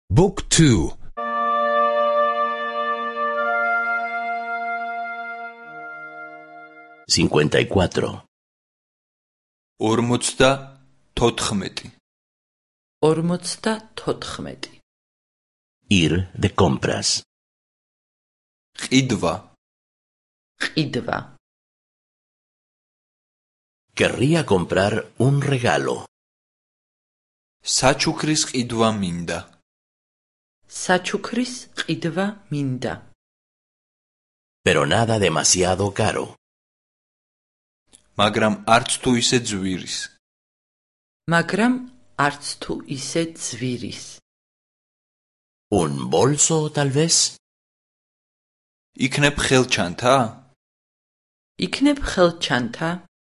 Book 2. 54. 54. 54. Ir de compras. ყიდვა. ყიდვა. Querría comprar un regalo. საჩუქრის ყიდვა მინდა. საჩუქრის ყიდვა მინდა. Pero nada demasiado caro. მაგრამ არც თუ ისე ძვირის. მაგრამ არც თუ ისე ძვირის. Un bolso, tal vez? იქნებ ხელჩანთა? იქნებ ხელჩანთა?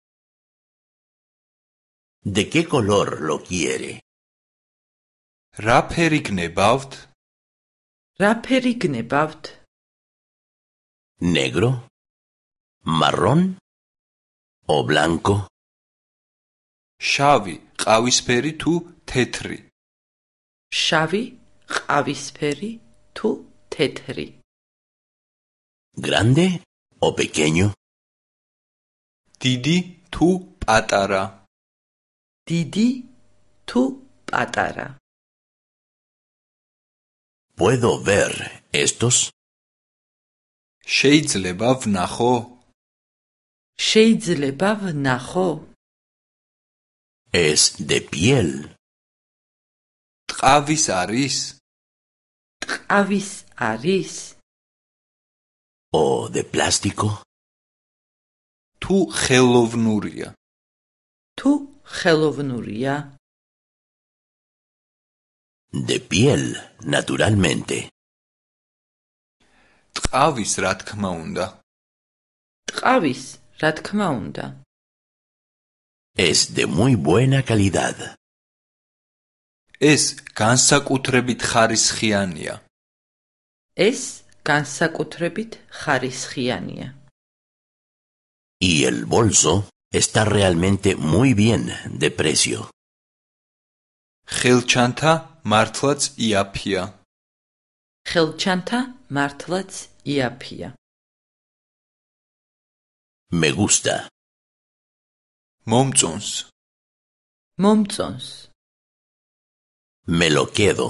¿De qué color lo quiere? რა ფერი გნებავთ? რა ფერი გნებავთ? ¿Negro? ¿Marrón? ¿O blanco? შავი, ყავისფერი თუ თეთრი? შავი, ყავისფერი თუ თეთრი? ¿Grande o pequeño? დიდი თუ პატარა? დიდი თუ პატარა? ¿Puedo ver estos? შეიძლება ვნახო? შეიძლება ვნახო? Es de piel. ტყავის არის? ტყავის არის? ¿O de plástico? თუ ხელოვნურია? თუ ხელოვნურია? De piel, naturalmente. ტყავის რა თქმა უნდა. ტყავის რა თქმა უნდა? Es de muy buena calidad. ეს განსაკუთრებით ხარისხიანია. ეს განსაკუთრებით ხარისხიანია. Y el bolso está realmente muy bien de precio. ხელჩანთა მართლაც იაფია. ხელჩანთა მართლაც იაფია. Me gusta. მომწონს. მომწონს. Me lo quedo.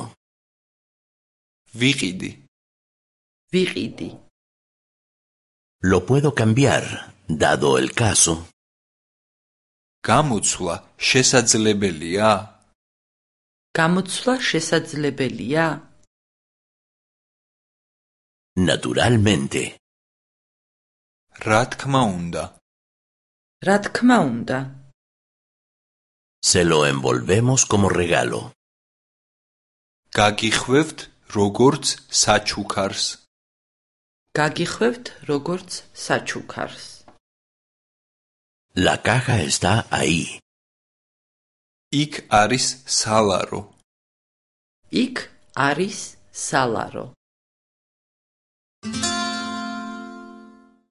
ვიყიდი. ვიყიდი. Lo puedo cambiar, dado el caso. გამოცვლა შესაძლებელია? გამოცვლა შესაძლებელია? Naturalmente. რა თქმა უნდა. რა თქმა უნდა? Se lo envolvemos como regalo. გაგიხვევთ როგორც საჩუქარს. გაგიხვევთ როგორც საჩუქარს. La caja está ahí. იქ არის სალარო. იქ არის სალარო.